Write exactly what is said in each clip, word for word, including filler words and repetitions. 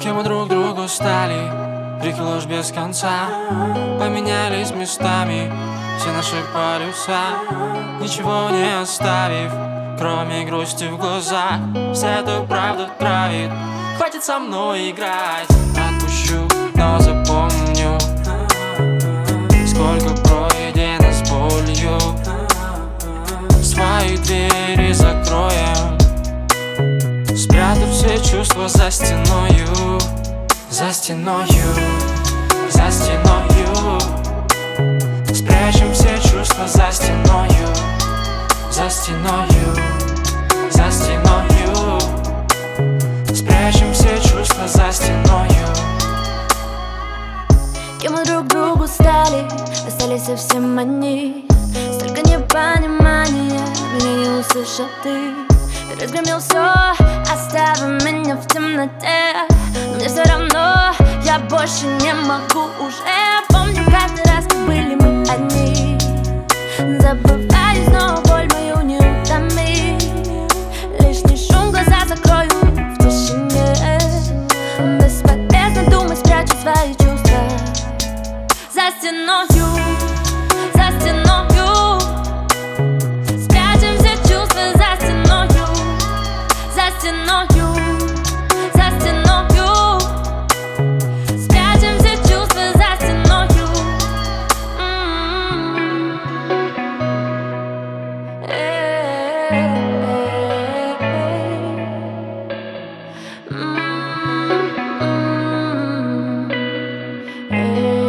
Кем мы друг другу стали, реки ложь без конца. Поменялись местами все наши полюса, ничего не оставив, кроме грусти в глазах. Вся эта правда травит, хватит со мной играть. Отпущу, но запомню, сколько пройдено с болью. Свои двери закроем, спрятав все чувства за стеною, за стеною, за стеною. Спрячем все чувства за стеною, за стеною, за стеною. Спрячем все чувства за стеною. Кем мы друг другу стали, остались совсем одни. Столько непонимания, меня не услышал ты. Ты разгромил все, оставив меня в темноте. Но мне все равно, я больше не могу уже. Помню каждый раз, как были мы одни. Забываю снова боль мою не утомить. Лишний шум, глаза закрою в тишине. Бесполезно думать, спрячу свои чувства за стеною, за стеною. Спрячем все чувства за стеною, за стеною, за стеною. Спрячем все чувства за стеною.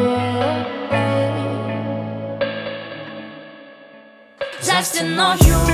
За стеною.